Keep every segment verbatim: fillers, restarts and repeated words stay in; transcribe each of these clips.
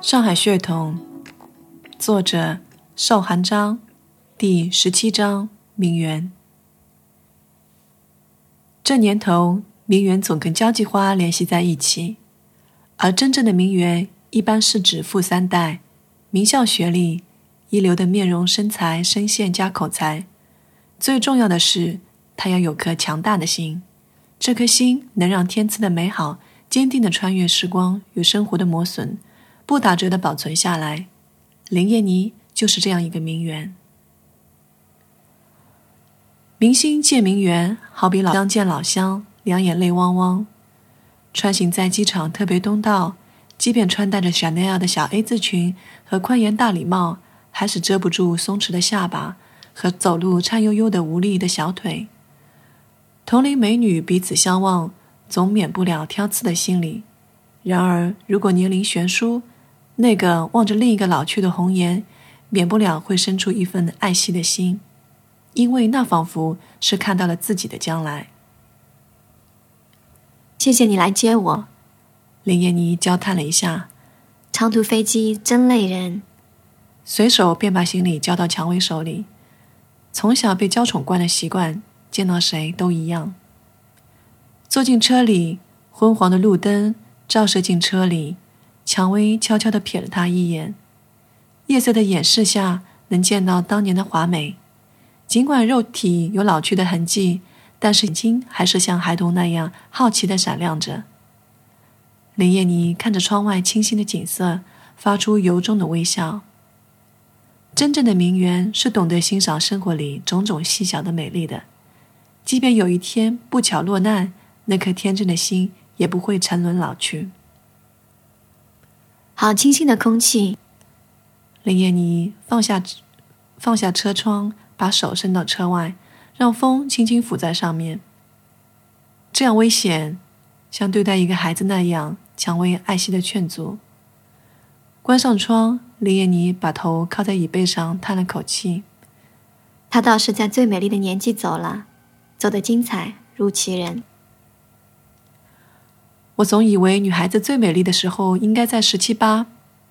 上海血统，作者邵寒章，第十七章名媛。这年头，名媛总跟交际花联系在一起，而真正的名媛一般是指富三代，名校学历，一流的面容身材声线加口才，最重要的是她要有颗强大的心，这颗心能让天赐的美好坚定地穿越时光与生活的磨损，不打折地保存下来。林燕妮就是这样一个名媛。明星见名媛，好比老乡见老乡，两眼泪汪汪。穿行在机场特别东道，即便穿戴着 Chanel 的小 A 字裙和宽檐大礼帽，还是遮不住松弛的下巴和走路颤悠悠的无力的小腿。同龄美女彼此相望，总免不了挑刺的心理。然而如果年龄悬殊，那个望着另一个老去的红颜，免不了会生出一份爱惜的心，因为那仿佛是看到了自己的将来。 谢谢你来接我。 林燕妮娇叹了一下， 长途飞机真累人。 随手便把行李交到蔷薇手里。从小被娇宠惯的习惯，见到谁都一样。坐进车里，昏黄的路灯照射进车里，蔷薇悄悄地瞥了他一眼。夜色的掩饰下，能见到当年的华美。尽管肉体有老去的痕迹，但是眼睛还是像孩童那样好奇地闪亮着。林燕妮看着窗外清新的景色，发出由衷的微笑。真正的名媛是懂得欣赏生活里种种细小的美丽的，即便有一天不巧落难，那颗天真的心也不会沉沦老去。 好清新的空气。 林燕妮放下放下车窗，把手伸到车外，让风轻轻抚在上面。这样危险，像对待一个孩子那样，蔷薇爱惜的劝阻。关上窗，林燕妮把头靠在椅背上，叹了口气。 她倒是在最美丽的年纪走了，走得精彩如其人。 我总以为女孩子最美丽的时候应该在十七八。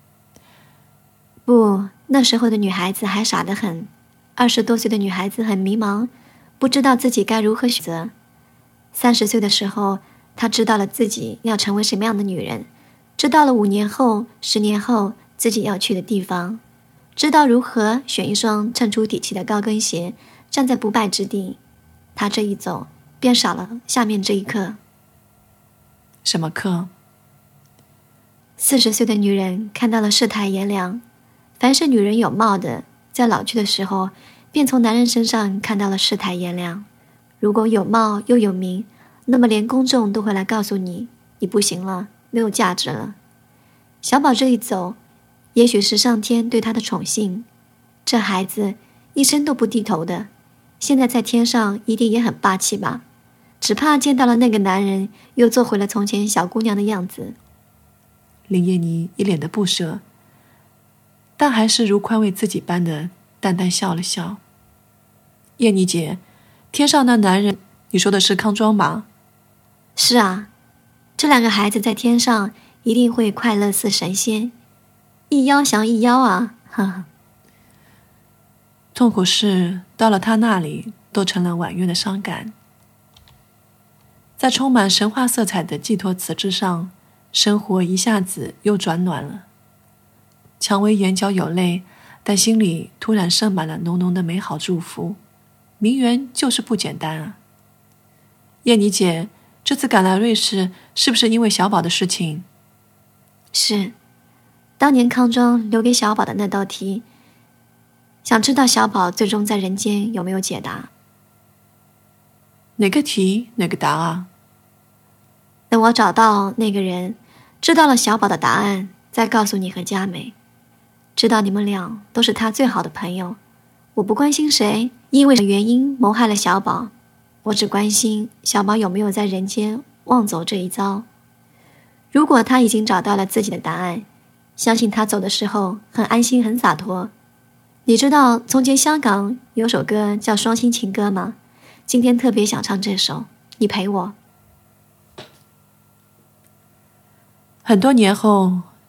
不，那时候的女孩子还傻得很。二十多岁的女孩子很迷茫，不知道自己该如何选择。三十岁的时候，她知道了自己要成为什么样的女人，知道了五年后、十年后自己要去的地方，知道如何选一双衬出底气的高跟鞋，站在不败之地。她这一走，便少了下面这一课。 什么课？ 四十岁的女人看到了世态炎凉，凡是女人有貌的，在老去的时候，便从男人身上看到了世态炎凉。如果有貌又有名，那么连公众都会来告诉你，你不行了，没有价值了。小宝这一走，也许是上天对他的宠幸。这孩子一生都不低头的，现在在天上一定也很霸气吧？只怕见到了那个男人，又做回了从前小姑娘的样子。 林燕妮一脸的不舍，但还是如宽慰自己般的淡淡笑了笑。燕妮姐，天上那男人，你说的是康庄吧？ 是啊，这两个孩子在天上一定会快乐似神仙，一夭降一夭啊！呵呵。 痛苦是到了他那里，都成了婉约的伤感。在充满神话色彩的寄托词之上，生活一下子又转暖了。蔷薇眼角有泪，但心里突然盛满了浓浓的美好祝福。名媛就是不简单啊！燕妮姐，这次赶来瑞士，是不是因为小宝的事情？ 是，当年康庄留给小宝的那道题，想知道小宝最终在人间有没有解答。 哪个题哪个答啊？ 等我找到那个人，知道了小宝的答案，再告诉你和佳美。知道你们俩都是他最好的朋友，我不关心谁因为原因谋害了小宝，我只关心小宝有没有在人间忘走这一遭。如果他已经找到了自己的答案，相信他走的时候很安心很洒脱。你知道从前香港有首歌叫《双星情歌》吗？今天特别想唱这首，你陪我。 很多年后，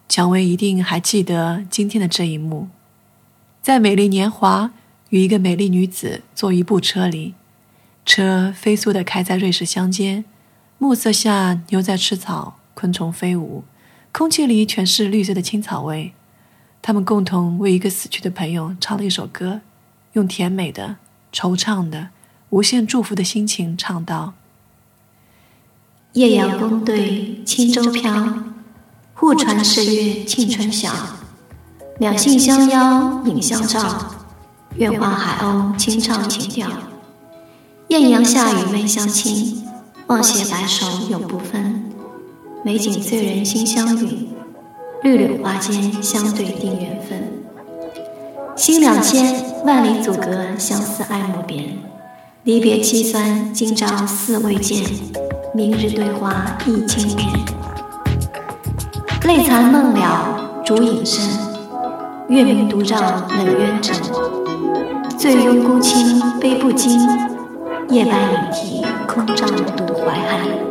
蔷薇一定还记得今天的这一幕。在美丽年华与一个美丽女子坐一部车里，车飞速地开在瑞士乡间，暮色下牛在吃草，昆虫飞舞，空气里全是绿色的青草味。他们共同为一个死去的朋友唱了一首歌，用甜美的、惆怅的、无限祝福的心情唱道： 艳阳宫对轻舟飘，互传世月庆春晓。两性相邀影相照，愿化海鸥轻唱情调。艳阳下雨闷相亲，望携白首永不分。美景醉人心相允，绿柳花间相对定缘分。心两千，万里阻隔，相思爱慕别。离别凄酸，今朝似未见，明日对话忆轻面。泪残梦了，烛影深，月明独照冷渊枕。醉拥孤清悲不惊，夜半影啼空帐独怀憾。